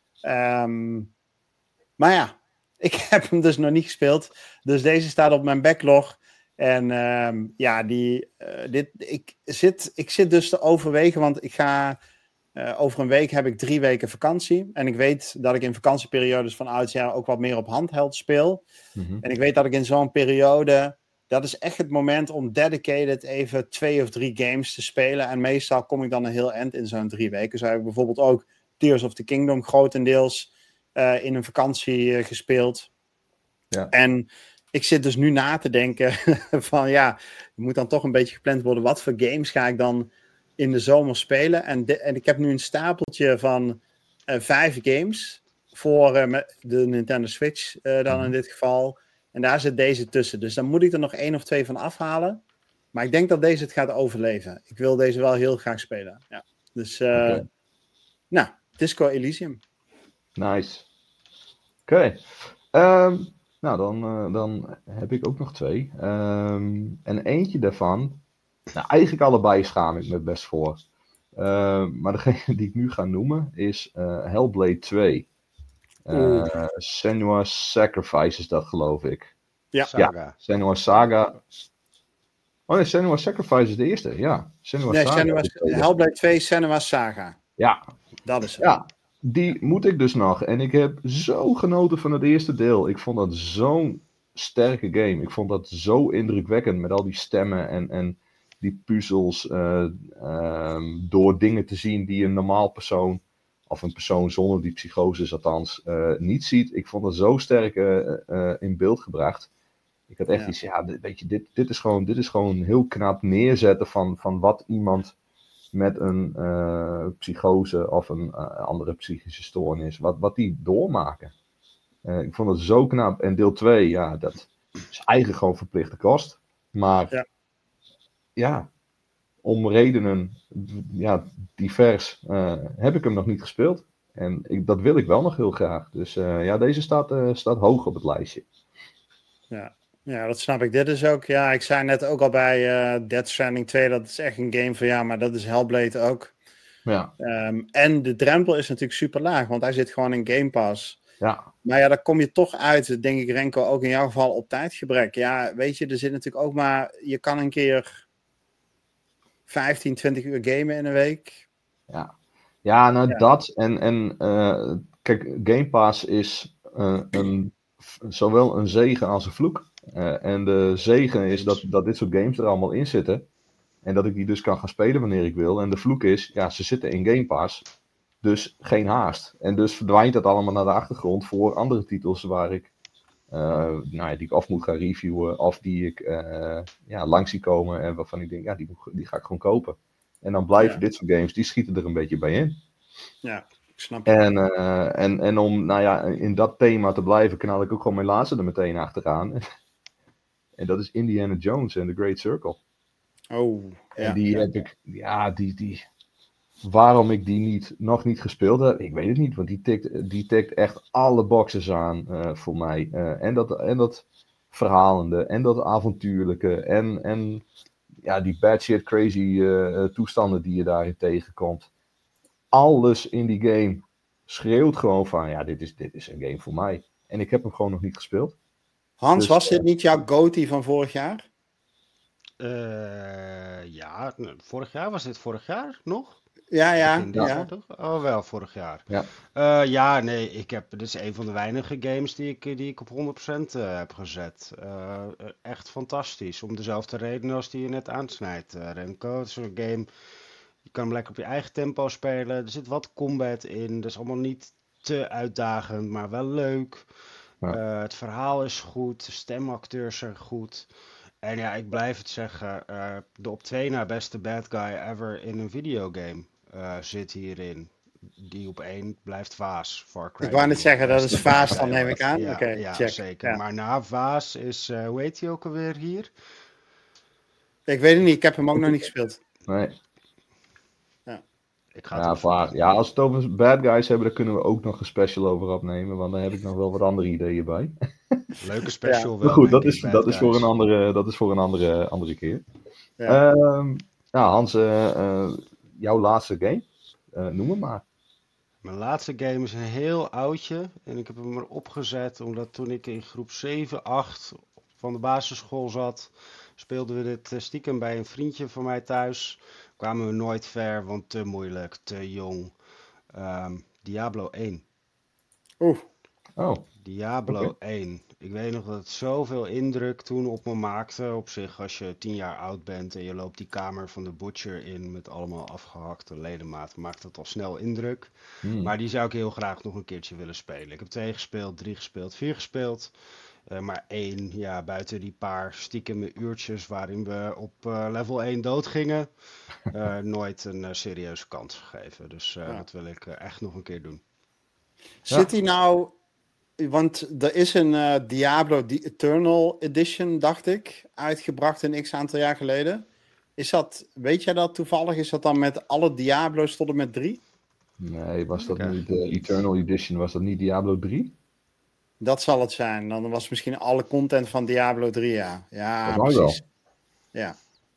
Um, maar ja, ik heb hem dus nog niet gespeeld. Dus deze staat op mijn backlog. En um, ja, die, uh, dit, ik, zit, ik zit dus te overwegen. Want ik ga... Uh, over een week heb ik drie weken vakantie. En ik weet dat ik in vakantieperiodes van oudsher ook wat meer op handheld speel. Mm-hmm. En ik weet dat ik in zo'n periode... Dat is echt het moment om dedicated even twee of drie games te spelen. En meestal kom ik dan een heel eind in zo'n drie weken. Zo heb ik bijvoorbeeld ook Tears of the Kingdom grotendeels uh, in een vakantie uh, gespeeld. Ja. En ik zit dus nu na te denken van ja, er moet dan toch een beetje gepland worden. Wat voor games ga ik dan in de zomer spelen? En, de, en ik heb nu een stapeltje van uh, vijf games voor uh, de Nintendo Switch uh, dan mm-hmm. in dit geval. En daar zit deze tussen. Dus dan moet ik er nog één of twee van afhalen. Maar ik denk dat deze het gaat overleven. Ik wil deze wel heel graag spelen. Ja. Dus, uh, okay. nou, Disco Elysium. Nice. Oké. Okay. Um, nou, dan, uh, dan heb ik ook nog twee. Um, en eentje daarvan... Nou, eigenlijk allebei schaam ik me best voor. Uh, maar degene die ik nu ga noemen is uh, Hellblade twee. Uh, Senua's Sacrifice is dat, geloof ik. Ja. Saga. Ja, Senua's Saga. Oh nee, Senua's Sacrifice is de eerste, ja. Senua's Nee, Saga Senua's, is de tweede. Hellblade twee, Senua's Saga. Ja, Dat is het. ja, die moet ik dus nog. En ik heb zo genoten van het eerste deel. Ik vond dat zo'n sterke game. Ik vond dat zo indrukwekkend met al die stemmen en, en die puzzels. eh, ehm, door dingen te zien die een normaal persoon, of een persoon zonder die psychose althans, eh, niet ziet. Ik vond dat zo sterk eh, eh, in beeld gebracht. Ik had echt Ja. iets, ja, dit- weet je, dit, dit, is gewoon, dit is gewoon heel knap neerzetten van, van wat iemand met een eh, psychose of een eh, andere psychische stoornis, wat, wat die doormaken. Eh, ik vond het zo knap. En deel twee, ja, dat is eigenlijk gewoon verplichte kost. Maar Ja. ja, om redenen ja, divers eh, heb ik hem nog niet gespeeld. En ik, dat wil ik wel nog heel graag. Dus eh, ja, deze staat, eh, staat hoog op het lijstje. Ja. ja, dat snap ik. Dit is ook, ja, ik zei net ook al bij eh Death Stranding twee, dat is echt een game van, ja, maar dat is Hellblade ook. Ja, Ehm, en de drempel is natuurlijk super laag, want hij zit gewoon in Game Pass. ja, Maar ja, daar kom je toch uit, denk ik, Renko, ook in jouw geval op tijdgebrek. Ja, weet je, er zit natuurlijk ook maar, je kan een keer vijftien, twintig uur gamen in een week. ja. Ja, nou Ja. dat. En, en eh, kijk, Game Pass is eh, een, zowel een zegen als een vloek. Eh, en de zegen is dat, dat dit soort games er allemaal in zitten. En dat ik die dus kan gaan spelen wanneer ik wil. En de vloek is, ja, ze zitten in Game Pass. Dus geen haast. En dus verdwijnt dat allemaal naar de achtergrond voor andere titels waar ik, eh, nou ja, die ik of moet gaan reviewen. Of die ik eh, ja, langs zie komen. En waarvan ik denk, ja, die, die ga ik gewoon kopen. En dan blijven Ja. dit soort games, die schieten er een beetje bij in. Ja, ik snap het. En, eh, en, en om nou ja, in dat thema te blijven, knal ik ook gewoon mijn laatste er meteen achteraan. En dat is Indiana Jones en The Great Circle. Oh, En ja, die ja. heb ik, ja, die, die, waarom ik die niet, nog niet gespeeld heb, ik weet het niet. Want die tikt, die tikt echt alle boxes aan eh, voor mij. Eh, en, dat, en dat verhalende, en dat avontuurlijke, en, en ja, die bad shit crazy eh, toestanden die je daarin tegenkomt. Alles in die game schreeuwt gewoon van, ja, dit is, dit is een game voor mij. En ik heb hem gewoon nog niet gespeeld. Hans, Dus, was dit niet jouw GOTY van vorig jaar? Eh, ja, nou, vorig jaar was dit vorig jaar nog? Ja, ja, Begin dit ja. jaar toch? Oh, wel, vorig jaar. Ja. Eh, ja, nee, ik heb, dit is een van de weinige games die ik, die ik op honderd procent eh, heb gezet. Eh, echt fantastisch, om dezelfde reden als die je net aansnijdt, eh, Remco. Het is een game, je kan hem lekker op je eigen tempo spelen. Er zit wat combat in, dat is allemaal niet te uitdagend, maar wel leuk. Ja. Eh, het verhaal is goed, de stemacteurs zijn goed. En ja, ik blijf het zeggen, eh, de op twee na beste bad guy ever in een videogame eh, zit hierin. Die op één blijft Vaas. Far Cry Ik wou net drie, zeggen, dat beste is Vaas, bad dan guy neem ooit. ik aan. Ja, Oké, ja, check. zeker. Ja. Maar na Vaas is, eh, hoe heet hij ook alweer hier? Ik weet het niet, ik heb hem ook nog niet gespeeld. Nee. Ik ga het Ja, opzoeken. vaak. Ja, als we het over bad guys hebben, dan kunnen we ook nog een special over opnemen. Want dan heb ik nog wel wat andere ideeën bij. Leuke special Maar wel, goed, dat denk is, ik, dat bad is voor guys. een andere, dat is voor een andere, andere keer. Ja. Ehm, ja, Hans, eh, eh, jouw laatste game? Eh, noem het maar. Mijn laatste game is een heel oudje. En ik heb hem erop gezet omdat toen ik in groep zeven, acht van de basisschool zat, speelden we dit eh, stiekem bij een vriendje van mij thuis. Kwamen we nooit ver, want te moeilijk, te jong. Ehm, Diablo één. Oeh, Oh, Diablo Oké. één. Ik weet nog dat het zoveel indruk toen op me maakte. Op zich, als je tien jaar oud bent en je loopt die kamer van de butcher in met allemaal afgehakte ledematen, maakt dat al snel indruk. hmm. Maar die zou ik heel graag nog een keertje willen spelen. Ik heb twee gespeeld, drie gespeeld, vier gespeeld. Eh, maar één, ja, buiten die paar stiekeme uurtjes waarin we op eh, level één dood gingen, eh, nooit een eh, serieuze kans gegeven. Dus eh, Ja. dat wil ik eh, echt nog een keer doen. zit hij nou... Want er is een eh, Diablo The Eternal Edition, dacht ik, uitgebracht een x aantal jaar geleden. Is dat, weet jij dat toevallig? Is dat dan met alle Diablo's tot en met drie? Nee, was dat Ik niet de eigenlijk niet. Eternal Edition? Was dat niet Diablo drie? Dat zal het zijn. Dan was misschien alle content van Diablo drie, ja. Ja, Dat kan precies. Ja.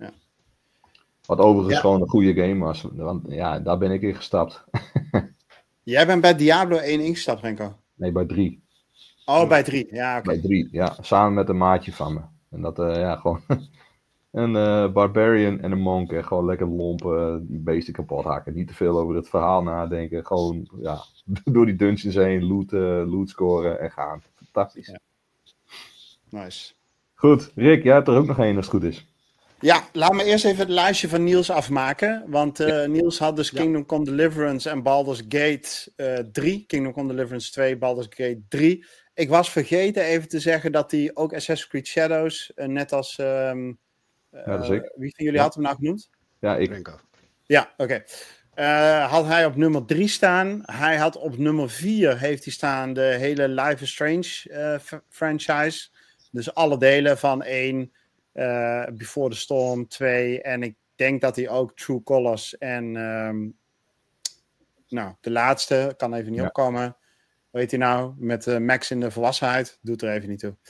Wat overigens Ja. gewoon een goede game was. Want ja, daar ben ik in gestapt. Jij bent bij Diablo één ingestapt, Renko. Nee, bij drie. Oh, bij drie. Ja, oké. Bij drie, ja. Samen met een maatje van me. En dat, eh, ja, gewoon... Een uh, Barbarian en een Monk. En gewoon lekker lompen, die beesten kapot haken. Niet te veel over het verhaal nadenken. Gewoon ja, door die dungeons heen, loot, uh, loot scoren en gaan. Fantastisch. Ja. Nice. Goed, Rick, jij hebt er ook nog één als het goed is. Ja, laat me eerst even het lijstje van Niels afmaken. Want uh, ja. Niels had dus Kingdom ja. Come Deliverance en Baldur's Gate uh, drie. Kingdom Come Deliverance twee, Baldur's Gate drie. Ik was vergeten even te zeggen dat hij ook Assassin's Creed Shadows, uh, net als... Um, uh, ja, wie van jullie ja. had hem nou genoemd? Ja, ik. Ja, oké. Okay. Uh, had hij op nummer drie staan. Hij had op nummer vier heeft hij staan de hele Life is Strange uh, f- franchise. Dus alle delen van één, uh, Before the Storm twee. En ik denk dat hij ook True Colors en um, nou, de laatste, kan even niet ja. opkomen. Hoe heet hij nou? Met uh, Max in de volwassenheid. Doet er even niet toe.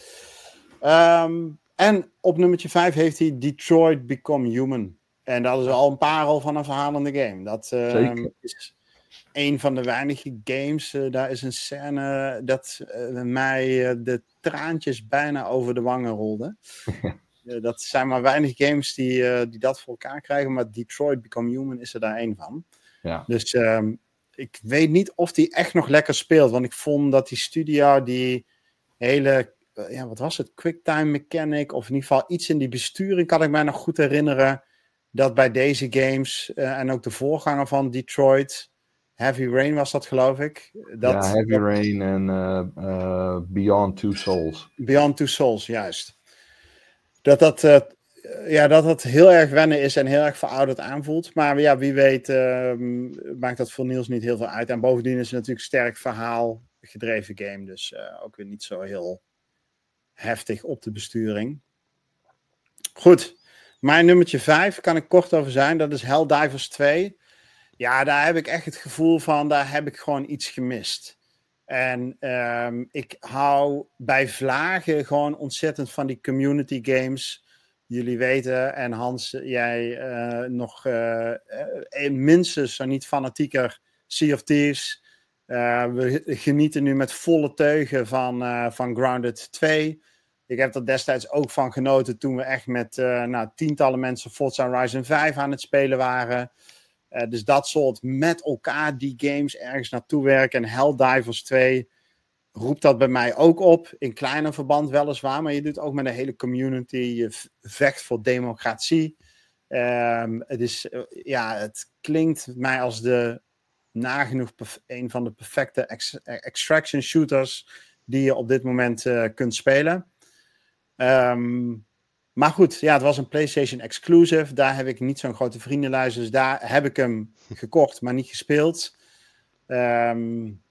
Um, en op nummertje vijf heeft hij Detroit Become Human. En dat is al een parel van een verhalende game. Dat uh, is een van de weinige games. Uh, daar is een scène dat uh, mij uh, de traantjes bijna over de wangen rolden. uh, dat zijn maar weinig games die, uh, die dat voor elkaar krijgen. Maar Detroit Become Human is er daar één van. Ja. Dus um, ik weet niet of die echt nog lekker speelt. Want ik vond dat die studio die hele... Uh, ja, wat was het? Quicktime mechanic. Of in ieder geval iets in die besturing kan ik mij nog goed herinneren. Dat bij deze games, uh, en ook de voorganger van Detroit, Heavy Rain was dat geloof ik. Dat, ja, Heavy dat, Rain en uh, uh, Beyond Two Souls. Beyond Two Souls, juist. Dat dat, uh, ja, dat dat heel erg wennen is en heel erg verouderd aanvoelt. Maar ja, wie weet uh, maakt dat voor Niels niet heel veel uit. En bovendien is het natuurlijk een sterk verhaal gedreven game. Dus uh, ook weer niet zo heel heftig op de besturing. Goed. Mijn nummertje vijf, kan ik kort over zijn, dat is Helldivers twee. Ja, daar heb ik echt het gevoel van, daar heb ik gewoon iets gemist. En um, ik hou bij vlagen gewoon ontzettend van die community games. Jullie weten, en Hans, jij uh, nog uh, uh, minstens, zo niet fanatieker, Sea of Thieves. Uh, we genieten nu met volle teugen van, uh, van Grounded twee. Ik heb er destijds ook van genoten toen we echt met uh, nou, tientallen mensen Forza Horizon vijf aan het spelen waren. Uh, dus dat soort met elkaar die games ergens naartoe werken. En Helldivers twee roept dat bij mij ook op. In kleiner verband weliswaar, maar je doet ook met een hele community. Je vecht voor democratie. Um, het, is, uh, ja, het klinkt mij als de nagenoeg perf- een van de perfecte ex- extraction shooters die je op dit moment uh, kunt spelen. Um, maar goed, ja, het was een PlayStation exclusive. Daar heb ik niet zo'n grote vriendenlijst. Dus daar heb ik hem gekocht, maar niet gespeeld. Um,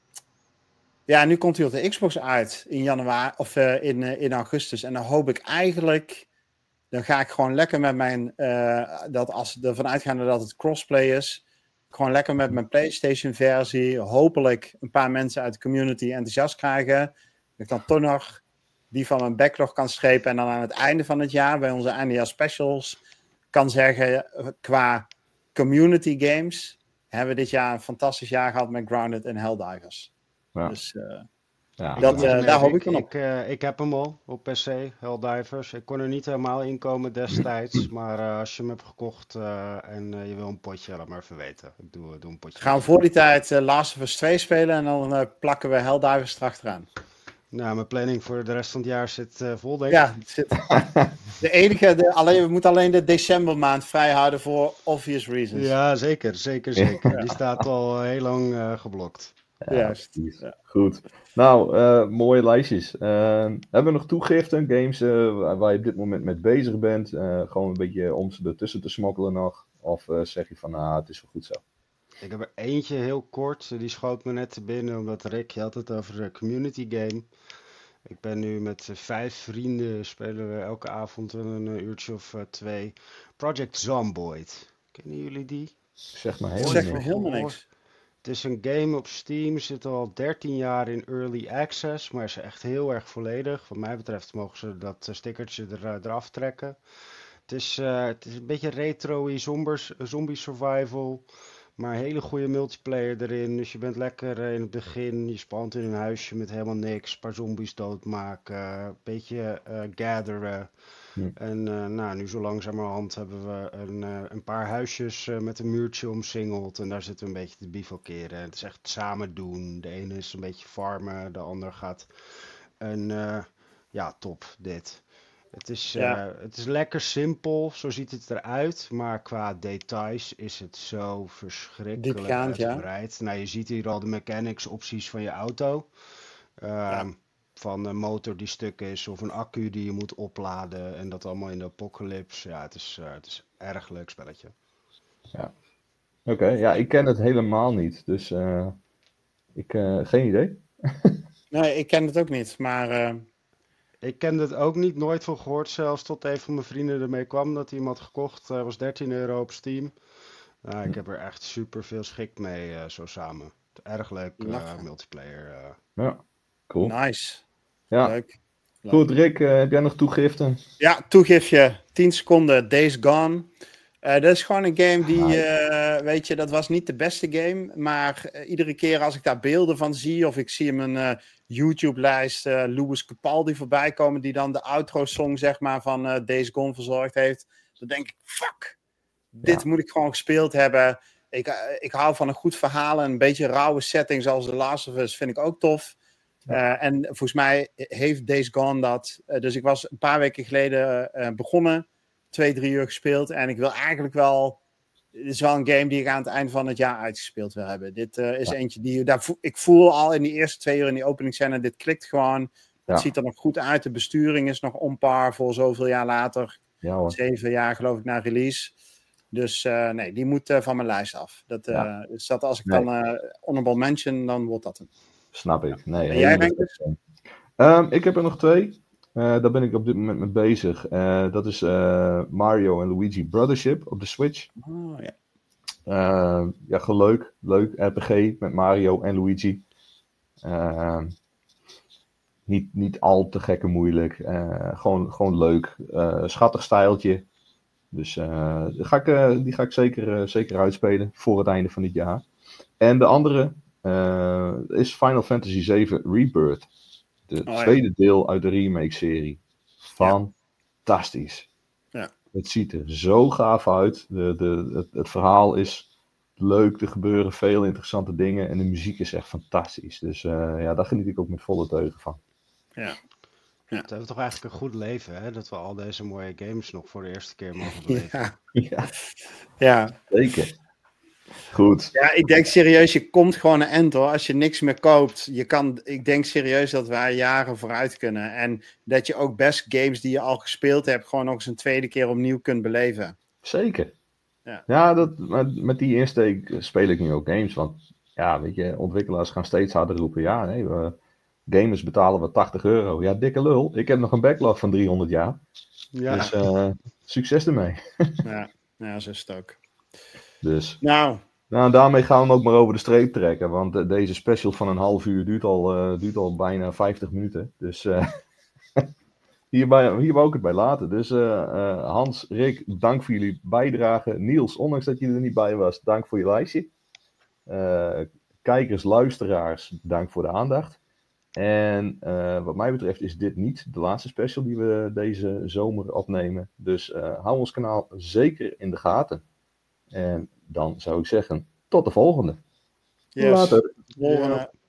ja, nu komt hij op de Xbox uit in januari of uh, in, uh, in augustus. En dan hoop ik eigenlijk, dan ga ik gewoon lekker met mijn, uh, dat als we ervan uitgaan dat het crossplay is, gewoon lekker met mijn PlayStation versie, hopelijk een paar mensen uit de community enthousiast krijgen. Dat ik dan toch nog die van mijn backlog kan strepen en dan aan het einde van het jaar, bij onze eindejaars specials, kan zeggen, qua community games, hebben we dit jaar een fantastisch jaar gehad met Grounded en Helldivers. Ja. Dus uh, ja. dat, uh, daar hoop ik dan op. Ik, uh, ik heb hem al op P C, Helldivers. Ik kon er niet helemaal in komen destijds, maar uh, als je hem hebt gekocht uh, en uh, je wil een potje, laat maar even weten. Ik doe, doe een potje. Gaan we voor die tijd uh, Last of Us twee spelen en dan uh, plakken we Helldivers erachteraan. Nou, mijn planning voor de rest van het jaar zit uh, vol, denk ik. Ja, het zit. De enige, de, alleen, we moeten alleen de decembermaand vrijhouden voor obvious reasons. Ja, zeker, zeker, zeker. Ja. Die staat al heel lang uh, geblokt. Ja, juist. Ja. Goed. Nou, uh, mooie lijstjes. Uh, hebben we nog toegiften, games uh, waar je op dit moment mee bezig bent? Uh, gewoon een beetje om ze ertussen te smokkelen nog? Of uh, zeg je van, nou, het is wel goed zo? Ik heb er eentje heel kort, die schoot me net te binnen, omdat Rick, je had het over een community game. Ik ben nu met uh, vijf vrienden, spelen we elke avond een uh, uurtje of uh, twee. Project Zomboid. Kennen jullie die? Zeg maar helemaal zeg niks. me helemaal niks. Het is een game op Steam, zit al dertien jaar in early access, maar is echt heel erg volledig. Wat mij betreft mogen ze dat uh, stickertje er, eraf trekken. Het is, uh, het is een beetje retro-y zombie survival. Maar hele goede multiplayer erin. Dus je bent lekker eh, in het begin. Je spant in een huisje met helemaal niks. Een paar zombies doodmaken. Een beetje eh, gatheren. Hm. En eh, nou, nu zo langzamerhand hebben we een, eh, een paar huisjes eh, met een muurtje omsingeld. En daar zitten we een beetje te bivakeren. Het is echt samen doen. De ene is een beetje farmen. De ander gaat een... eh, ja, top dit. Het is, Ja. eh, het is lekker simpel, zo ziet het eruit. Maar qua details is het zo verschrikkelijk Diepgaand, ja. uitgebreid. Nou, je ziet hier al de mechanics opties van je auto. Ehm, Van een motor die stuk is of een accu die je moet opladen. En dat allemaal in de apocalypse. Ja, het is, eh, het is een erg leuk spelletje. Oké, ja, ik ken het helemaal niet. Dus eh, ik, eh, geen idee. Nee, ik ken het ook niet. Maar eh, Ik kende het ook niet, nooit van gehoord zelfs, tot een van mijn vrienden ermee kwam dat hij hem had gekocht. Hij was dertien euro op Steam. Nou, ik heb er echt super veel schik mee eh, zo samen. Erg leuk eh, Lachen. multiplayer. eh. Ja, cool. nice. Ja, Leuk. Leuk. goed. Rick, eh, heb jij nog toegiften? Ja, toegifje. tien seconden. Days Gone. Eh dat is gewoon een game die, eh, weet je, dat was niet de beste game. Maar eh, iedere keer als ik daar beelden van zie, of ik zie hem een eh, YouTube-lijst, eh Louis Capaldi voorbij komen, die dan de outro-song, zeg maar, van eh, Days Gone verzorgd heeft. Dan denk ik, fuck, dit Ja. moet ik gewoon gespeeld hebben. Ik, eh, ik hou van een goed verhaal en een beetje rauwe setting, zoals The Last of Us, vind ik ook tof. Uh, en volgens mij heeft Days Gone dat. Uh, dus ik was een paar weken geleden uh, begonnen. Twee, drie uur gespeeld. En ik wil eigenlijk wel... Dit is wel een game die ik aan het eind van het jaar uitgespeeld wil hebben. Dit uh, is Ja. eentje die... Daar vo- ik voel al in die eerste twee uur in die openingsscène... Dit klikt gewoon. Het Ja. ziet er nog goed uit. De besturing is nog on par voor zoveel jaar later. Ja hoor. Zeven jaar geloof ik na release. Dus uh, nee, die moet uh, van mijn lijst af. Dat, uh, Ja. dus dat als ik Nee. dan uh, honorable mention, dan wordt dat een... Snap ik. Nee, En jij, helemaal Renkus? niet. Um, ik heb er nog twee. Uh, daar ben ik op dit moment mee bezig. Uh, dat is uh, Mario en Luigi Brothership op de Switch. Oh, ja. Uh, ja, gewoon leuk. Leuk R P G met Mario en Luigi. Uh, niet, niet al te gek en moeilijk. Uh, gewoon, gewoon leuk. Uh, schattig stijltje. Dus uh, die, ga ik, uh, die ga ik zeker, uh, zeker uitspelen voor het einde van dit jaar. En de andere uh, is Final Fantasy zeven Rebirth. De Oh, ja. tweede deel uit de remake-serie. Fantastisch. Ja. Het ziet er zo gaaf uit. De, de, het, het verhaal is leuk. Er gebeuren veel interessante dingen. En de muziek is echt fantastisch. Dus uh, ja, daar geniet ik ook met volle teugen van. Ja. We hebben toch eigenlijk een goed leven, hè? Dat we al deze mooie games nog voor de eerste keer mogen beleven. Ja. Ja, Ja. zeker. Goed. Ja, ik denk serieus, je komt gewoon een end hoor. Als je niks meer koopt, je kan, ik denk serieus dat wij jaren vooruit kunnen. En dat je ook best games die je al gespeeld hebt, gewoon nog eens een tweede keer opnieuw kunt beleven. Zeker. Ja, Ja, dat, met, met die insteek speel ik nu ook games. Want ja, weet je, ontwikkelaars gaan steeds harder roepen. Ja, nee, we, gamers betalen we tachtig euro. Ja, dikke lul. Ik heb nog een backlog van driehonderd jaar. Ja. Dus uh, succes ermee. ja, ja, zo is het ook. Dus. Nou. Nou, daarmee gaan we hem ook maar over de streep trekken. Want uh, deze special van een half uur duurt al, uh, duurt al bijna vijftig minuten. Dus uh, hierbij, hier wou ik het bij laten. Dus uh, uh, Hans, Rick, dank voor jullie bijdrage. Niels, ondanks dat je er niet bij was, dank voor je lijstje. Uh, kijkers, luisteraars, dank voor de aandacht. En uh, wat mij betreft is dit niet de laatste special die we deze zomer opnemen. Dus uh, hou ons kanaal zeker in de gaten. En dan zou ik zeggen, tot de volgende. Yes. Later. Volgende.